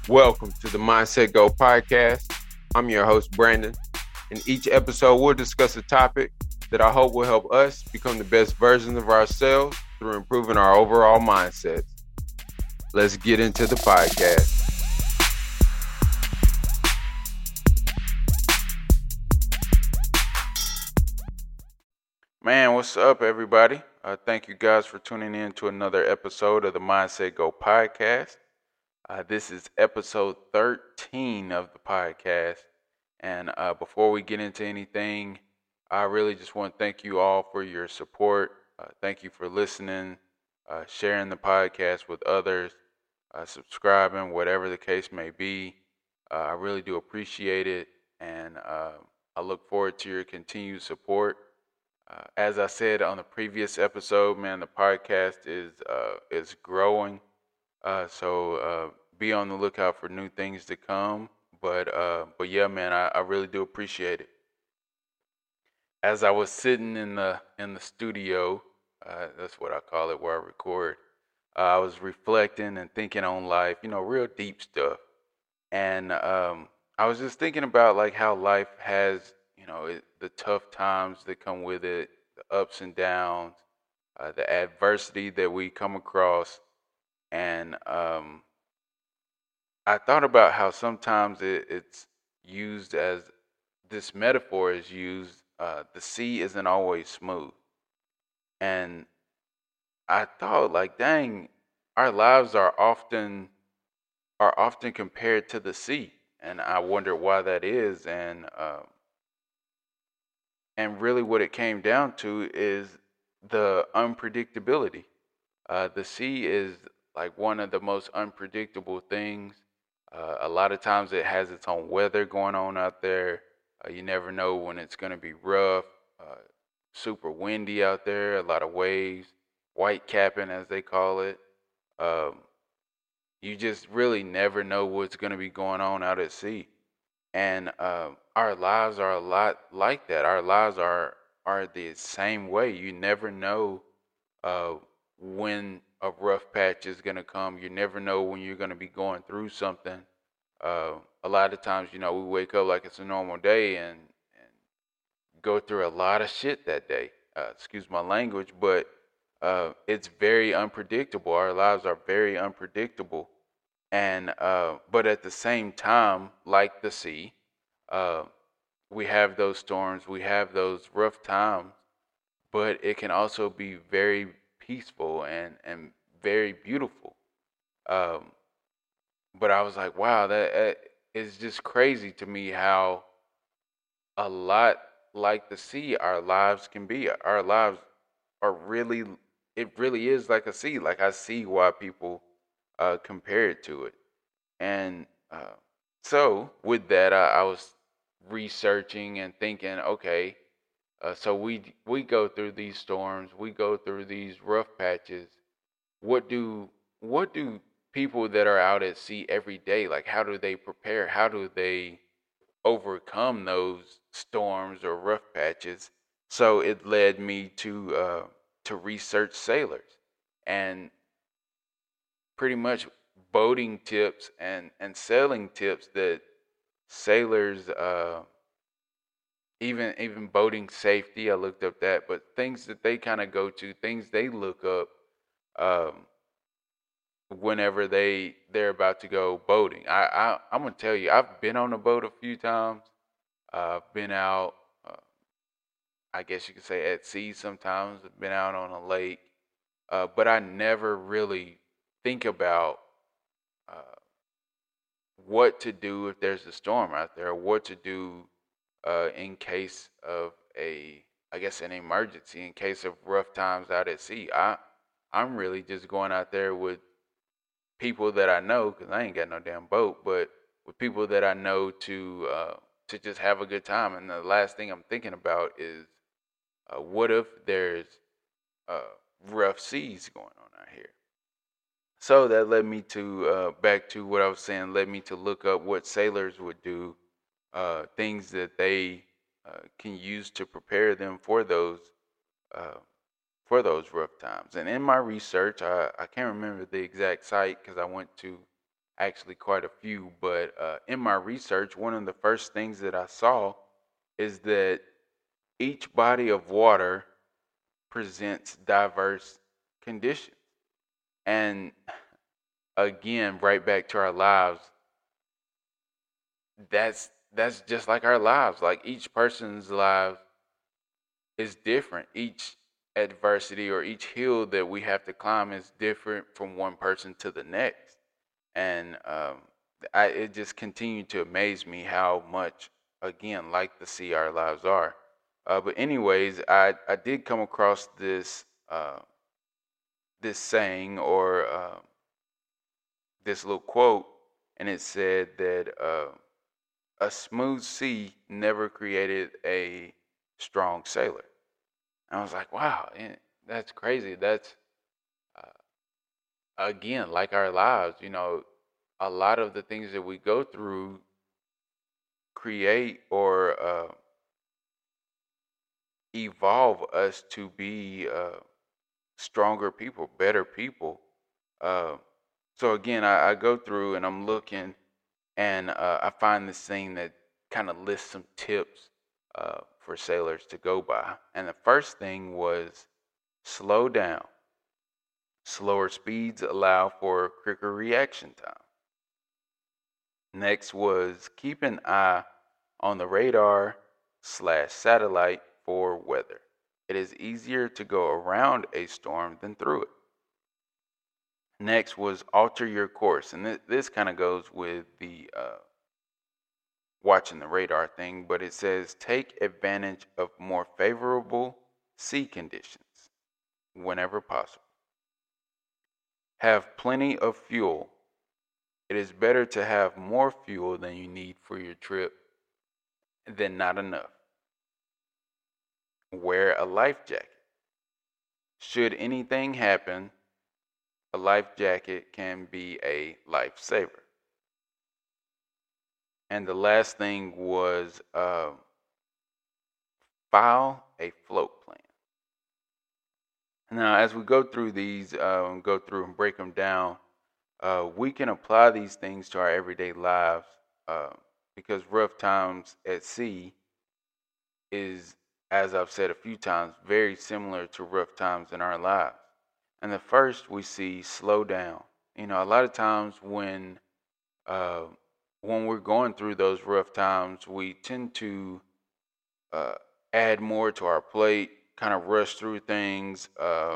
Welcome to the Mindset Go podcast. I'm your host, Brandon. In each episode, we'll discuss a topic that I hope will help us become the best versions of ourselves through improving our overall mindsets. Let's get into the podcast. Man, what's up, everybody? Thank you guys for tuning in to another episode of the Mindset Go podcast. This is episode 13 of the podcast. And before we get into anything, I really just want to thank you all for your support. Thank you for listening, sharing the podcast with others, subscribing, whatever the case may be. I really do appreciate it. And I look forward to your continued support. As I said on the previous episode, man, the podcast is growing. So be on the lookout for new things to come. But yeah, man, I really do appreciate it. As I was sitting in the studio, that's what I call it, where I record. I was reflecting and thinking on life, real deep stuff. And I was just thinking about like how life has, the tough times that come with it, the ups and downs, the adversity that we come across. And I thought about how sometimes it's used as this metaphor is used. The sea isn't always smooth. And I thought, like, dang, our lives are often compared to the sea, and I wonder why that is. And really, what it came down to is the unpredictability. The sea is like one of the most unpredictable things. A lot of times, it has its own weather going on out there. You never know when it's going to be rough, super windy out there, a lot of waves, white capping as they call it. Um, you just really never know what's going to be going on out at sea. And our lives are a lot like that. Our lives are the same way. You never know uh, when a rough patch is going to come. You never know when you're going to be going through something. A lot of times, we wake up like it's a normal day and go through a lot of shit that day. Excuse my language, but it's very unpredictable. Our lives are very unpredictable, and but at the same time, like the sea, uh, we have those storms, we have those rough times, but it can also be very peaceful and very beautiful. Um, but I was like, wow, that is just crazy to me how a lot like the sea our lives can be. Our lives are really, it really is like a sea. Like I see why people compare it to it. And so with that, I was researching and thinking, okay, so we go through these storms, we go through these rough patches. What do people that are out at sea every day, like how do they prepare? How do they overcome those storms or rough patches? So it led me to research sailors and pretty much boating tips and sailing tips that sailors even boating safety. I looked up that, but things that they kind of go to, things they look up um, whenever they're about to go boating. I'm gonna tell you, I've been on a boat a few times. I've been out. Uh, I guess you could say at sea sometimes. I've been out on a lake, but I never really think about uh, what to do if there's a storm out there, or what to do in case of I guess, an emergency, in case of rough times out at sea. I'm really just going out there with people that I know, because I ain't got no damn boat, but with people that I know to just have a good time. And the last thing I'm thinking about is what if there's uh, rough seas going on out here? So that led me to back to what I was saying. Led me to look up what sailors would do, things that they can use to prepare them uh, for those rough times. And in my research, I can't remember the exact site because I went to actually quite a few, but in my research, one of the first things that I saw is that each body of water presents diverse conditions. And again, right back to our lives, that's just like our lives. Like each person's life is different. Each adversity or each hill that we have to climb is different from one person to the next. And it just continued to amaze me how much, again, like the sea, our lives are. But anyways, I did come across this saying or this little quote, and it said that a smooth sea never created a strong sailor. And I was like, wow, that's crazy. That's again like our lives. A lot of the things that we go through create or evolve us to be stronger people, better people. Uh, so again, I go through and I'm looking, and I find this thing that kind of lists some tips for sailors to go by. And the first thing was slow down. Slower speeds allow for quicker reaction time. Next was keep an eye on the radar/satellite for weather. It is easier to go around a storm than through it. Next was alter your course. And this kind of goes with the watching the radar thing, but it says take advantage of more favorable sea conditions whenever possible. Have plenty of fuel. It is better to have more fuel than you need for your trip than not enough. Wear a life jacket. Should anything happen, a life jacket can be a lifesaver. And the last thing was file a float plan. Now, as we go through these, go through and break them down, we can apply these things to our everyday lives uh, because rough times at sea is, as I've said a few times, very similar to rough times in our lives. And the first we see slow down. A lot of times uh, when we're going through those rough times, we tend to uh, add more to our plate, kind of rush through things,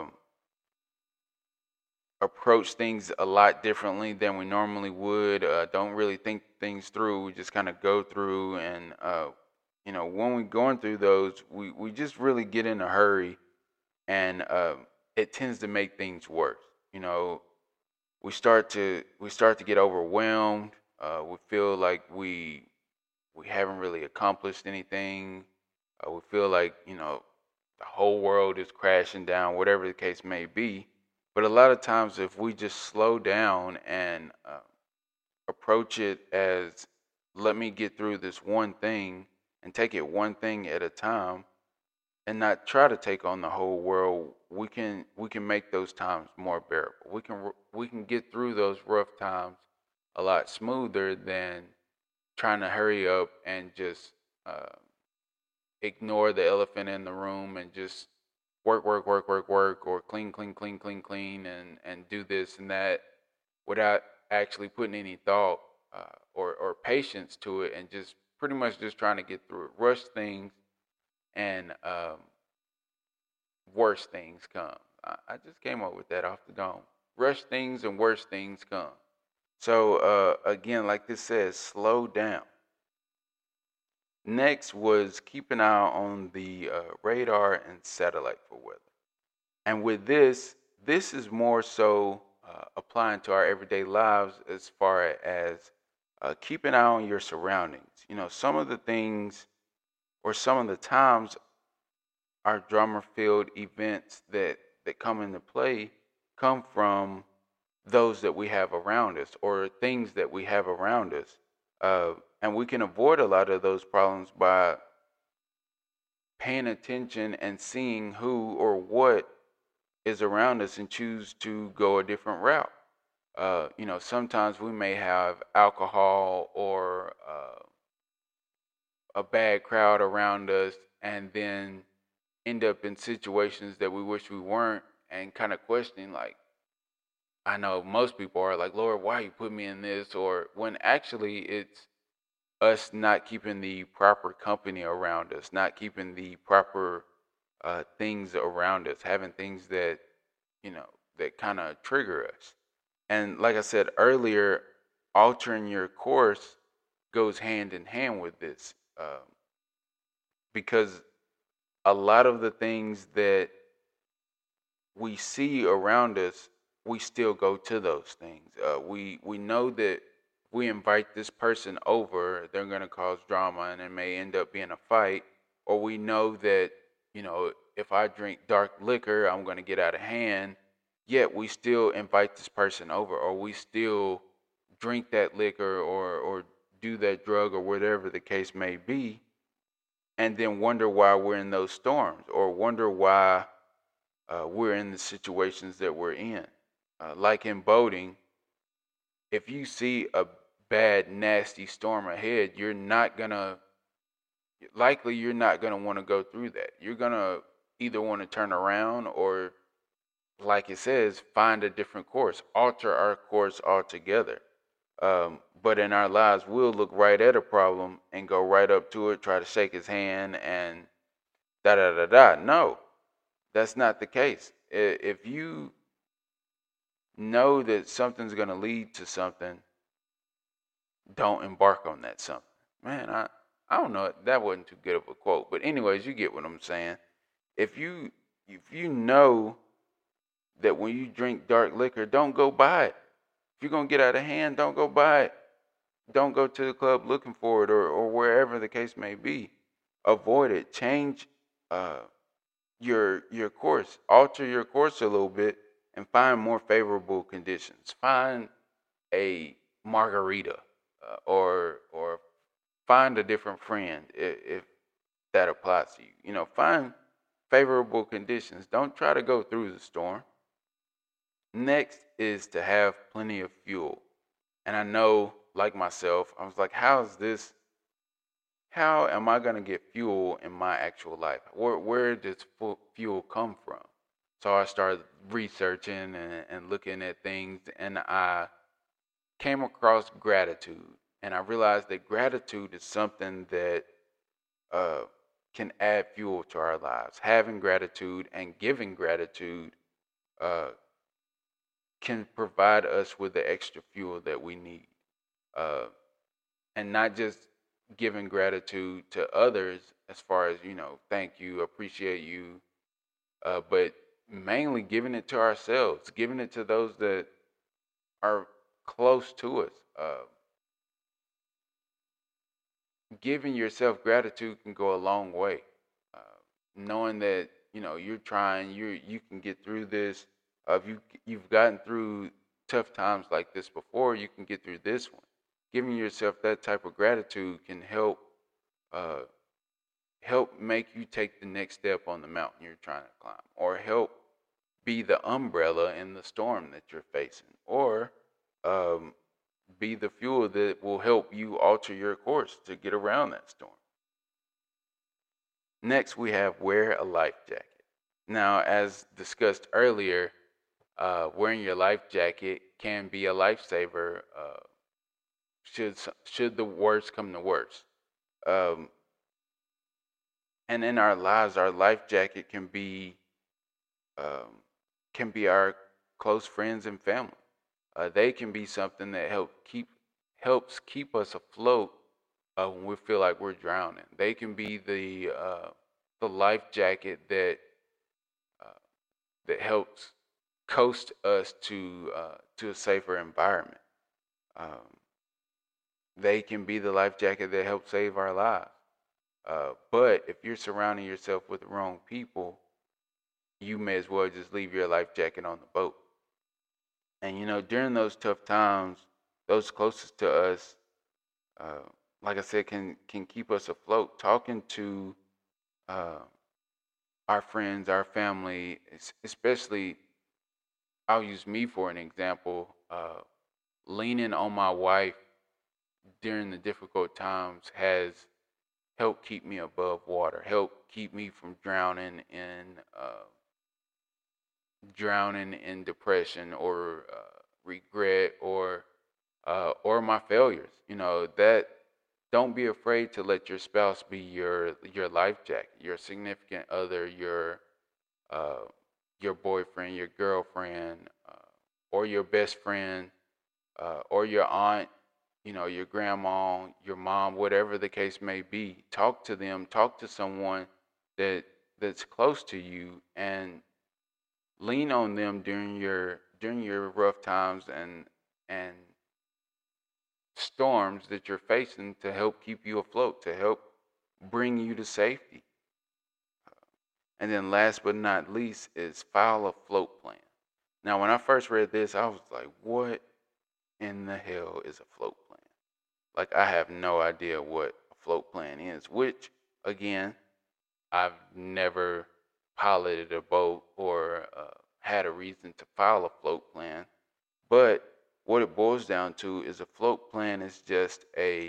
approach things a lot differently than we normally would. Don't really think things through. We just kind of go through, and when we're going through those, we just really get in a hurry, and it tends to make things worse. You know, we start to get overwhelmed. We feel like we haven't really accomplished anything. We feel like the whole world is crashing down, whatever the case may be. But a lot of times, if we just slow down and approach it as let me get through this one thing and take it one thing at a time, and not try to take on the whole world, we can make those times more bearable. We can get through those rough times a lot smoother than trying to hurry up and just uh, ignore the elephant in the room and just work, work, work, work, work, or clean, clean, clean, clean, clean, and do this and that without actually putting any thought or patience to it, and just pretty much just trying to get through it. Rush things and worse things come. I just came up with that off the dome. Rush things and worse things come. So again, like this says, slow down. Next was keep an eye on the radar and satellite for weather. And with this is more so applying to our everyday lives as far as keep an eye on your surroundings. Some of the things or some of the times our drama-filled events that come into play come from those that we have around us or things that we have around us. And we can avoid a lot of those problems by paying attention and seeing who or what is around us and choose to go a different route. Sometimes we may have alcohol or a bad crowd around us, and then end up in situations that we wish we weren't, and kind of questioning, like, I know most people are like, Lord, why you put me in this? Or when actually it's us not keeping the proper company around us, not keeping the proper things around us, having things that, that kind of trigger us. And like I said earlier, altering your course goes hand in hand with this, because a lot of the things that we see around us, we still go to those things. We know that if we invite this person over, they're going to cause drama and it may end up being a fight. Or we know that, if I drink dark liquor, I'm going to get out of hand. Yet we still invite this person over, or we still drink that liquor, or do that drug, or whatever the case may be, and then wonder why we're in those storms, or wonder why we're in the situations that we're in. Like in boating, if you see a bad, nasty storm ahead, you're not gonna want to go through that. You're gonna either want to turn around, or, like it says, find a different course, alter our course altogether. But in our lives, we'll look right at a problem and go right up to it, try to shake his hand, and da da da da. No, that's not the case. If you know that something's going to lead to something, don't embark on that something. Man, I don't know. That wasn't too good of a quote, but anyways, you get what I'm saying. If you know that when you drink dark liquor, don't go buy it. If you're gonna get out of hand, don't go buy it. Don't go to the club looking for it, or wherever the case may be. Avoid it. Change uh, your course. Alter your course a little bit and find more favorable conditions. Find a margarita, or find a different friend if that applies to you. Find favorable conditions. Don't try to go through the storm. Next is to have plenty of fuel. And I know, like myself, I was like, how am I going to get fuel in my actual life? Where does fuel come from? So I started researching and looking at things, and I came across gratitude. And I realized that gratitude is something that uh, can add fuel to our lives. Having gratitude and giving gratitude uh, can provide us with the extra fuel that we need. Uh, and not just giving gratitude to others, as far as, thank you, appreciate you, but mainly giving it to ourselves, giving it to those that are close to us. Giving yourself gratitude can go a long way. Uh, Knowing that, you're trying, you can get through this. If you've gotten through tough times like this before, you can get through this one. Giving yourself that type of gratitude can uh, help make you take the next step on the mountain you're trying to climb, or help be the umbrella in the storm that you're facing, or um, be the fuel that will help you alter your course to get around that storm. Next, we have wear a life jacket. Now, as discussed earlier, wearing your life jacket can be a lifesaver, should the worst come to worst. Um, and in our lives, our life jacket um, can be our close friends and family. They can be something that helps keep us afloat when we feel like we're drowning. They can be the life jacket uh, that helps coast us to a safer environment. Um, they can be the life jacket that helps save our lives. But if you're surrounding yourself with the wrong people, you may as well just leave your life jacket on the boat. And during those tough times, those closest to us, uh, like I said, can keep us afloat. Talking to uh, our friends, our family, especially I'll use me for an example. Leaning on my wife during the difficult times has helped keep me above water, helped keep me from drowning in depression or regret or my failures. You know that. Don't be afraid to let your spouse be your life jacket, your significant other, uh, your boyfriend, your girlfriend, or your best friend, or your aunt, your grandma, your mom, whatever the case may be. Talk to them. Talk to someone that that's close to you, and lean on them during your rough times and storms that you're facing to help keep you afloat, to help bring you to safety. And then last but not least is file a float plan. Now, when I first read this, I was like, what in the hell is a float plan? Like, I have no idea what a float plan is, which, again, I've never piloted a boat or had a reason to file a float plan. But what it boils down to is a float plan is just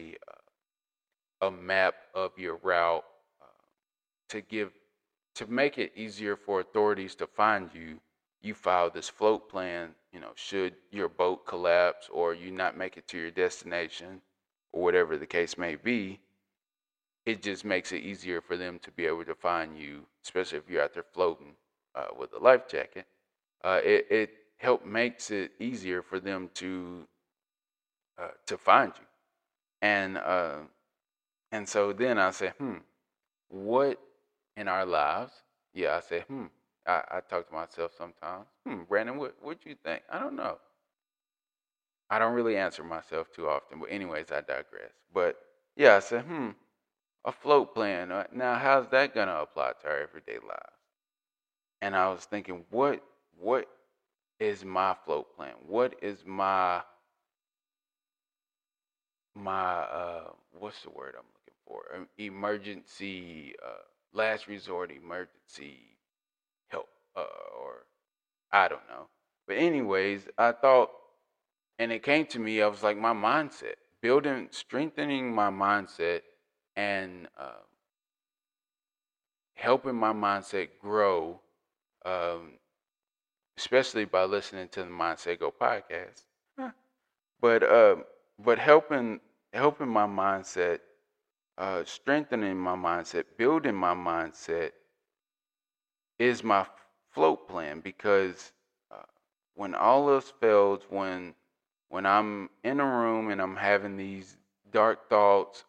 a map of your route uh, to give to make it easier for authorities to find you. You file this float plan. Should your boat collapse or you not make it to your destination, or whatever the case may be, it just makes it easier for them to be able to find you, especially if you're out there floating with a life jacket. It help makes it easier for them to find you. And so then I said, what in our lives? Yeah, I said, I talk to myself sometimes. Brandon, what you think? I don't know. I don't really answer myself too often, but anyways, I digress. But yeah, I said, a float plan. Now, how's that gonna apply to our everyday lives? And I was thinking, what is my float plan? What is my what's the word I'm looking for? Emergency, last resort emergency help, or I don't know. But anyways, I thought, and it came to me. I was like, my mindset, strengthening my mindset, and helping my mindset grow, um, especially by listening to the Mindset Go podcast. Huh. But helping my mindset, strengthening my mindset, building my mindset is my float plan, because uh, when all else fails, when I'm in a room and I'm having these dark thoughts,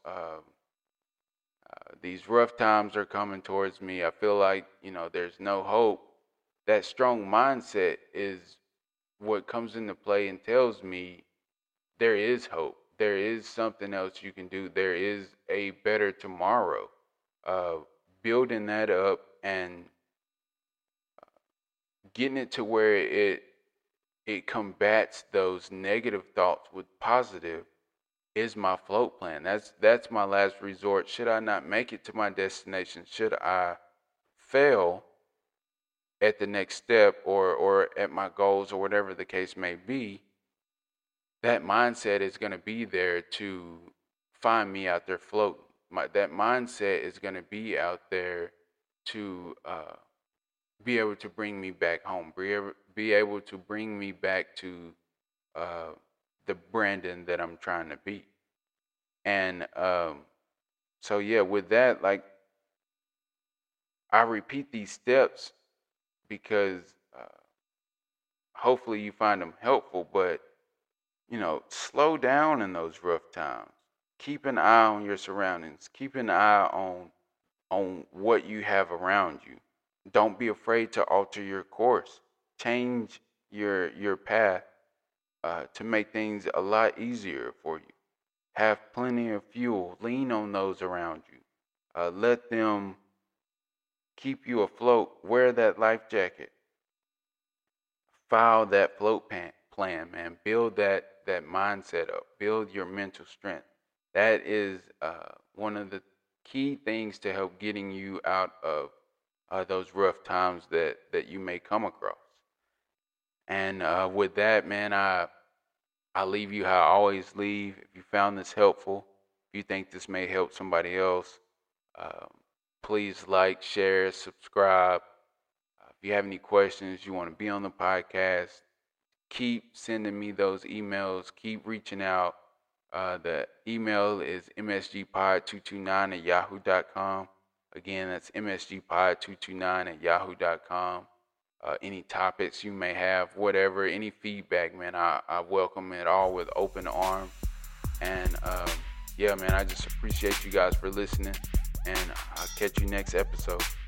these rough times are coming towards me, I feel like there's no hope. That strong mindset is what comes into play and tells me there is hope. There is something else you can do. There is a better tomorrow. Uh, Building that up and getting it to where it combats those negative thoughts with positive is my float plan. That's my last resort. Should I not make it to my destination? Should I fail at the next step, or at my goals, or whatever the case may be? That mindset is going to be there to find me out there floating. That mindset is going to be out there to be able to bring me back home, be able to bring me back to uh, the Brandon that I'm trying to be. And so, yeah, with that, like, I repeat these steps because hopefully you find them helpful, but slow down in those rough times. Keep an eye on your surroundings. Keep an eye on what you have around you. Don't be afraid to alter your course. Change your path to make things a lot easier for you. Have plenty of fuel. Lean on those around you. Let them keep you afloat. Wear that life jacket. File that plan, man. Build that mindset up. Build your mental strength. That is one of the key things to help getting you out of those rough times that you may come across. And with that, man, I leave you how I always leave. If you found this helpful, if you think this may help somebody else, um, please like, share, subscribe. If you have any questions, you want to be on the podcast, keep sending me those emails. Keep reaching out. The email is msgpod229@yahoo.com. Again, that's msgpod229@yahoo.com. Any topics you may have, whatever, any feedback, man, I welcome it all with open arms. And yeah, man, I just appreciate you guys for listening. And I'll catch you next episode.